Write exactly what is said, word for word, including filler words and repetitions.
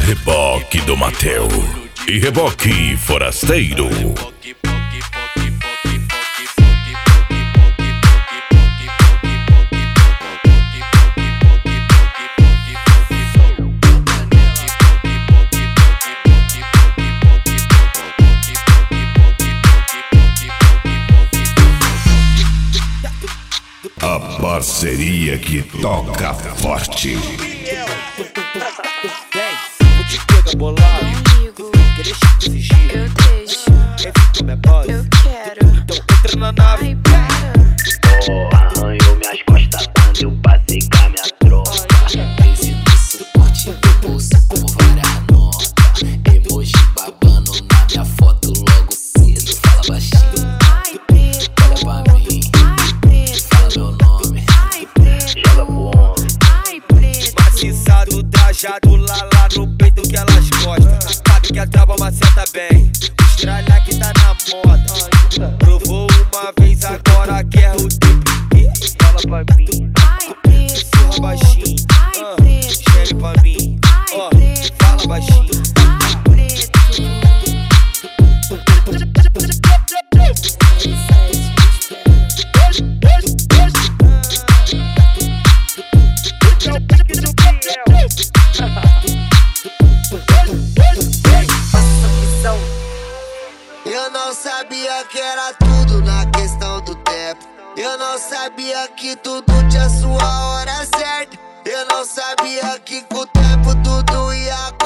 Reboque do Mateu e Reboque Forasteiro. A parceria que toca forte. Vou te pegar bolado, quer deixar que esse giro? Eu deixo, Quer vir com minha base? eu quero. Então entra na nave. Ai, para. Oh, arranhou minhas costas quando eu passei com a minha tropa. Crise no suporte do bolso com várias notas. Emoji babando na minha foto logo cedo. Fala baixinho, Ai, preto. olha pra mim, Ai, preto. fala meu nome, Ai, preto. joga pro homem. Ai, preto. Maciçado, trajado, lá lá no peito que elas gostam. Sabe que a trava maceta bem. Estralha que tá na moda. Provou uma vez, agora quer o tipo. Fala pra mim, Ai, preto. fala baixinho. Ai, ah, preto. Geme pra mim, Ai, ó, preto. fala baixinho. Ai, preto. Eu não sabia que era tudo na questão do tempo. Eu não sabia que tudo tinha sua hora certa. Eu não sabia que com o tempo tudo ia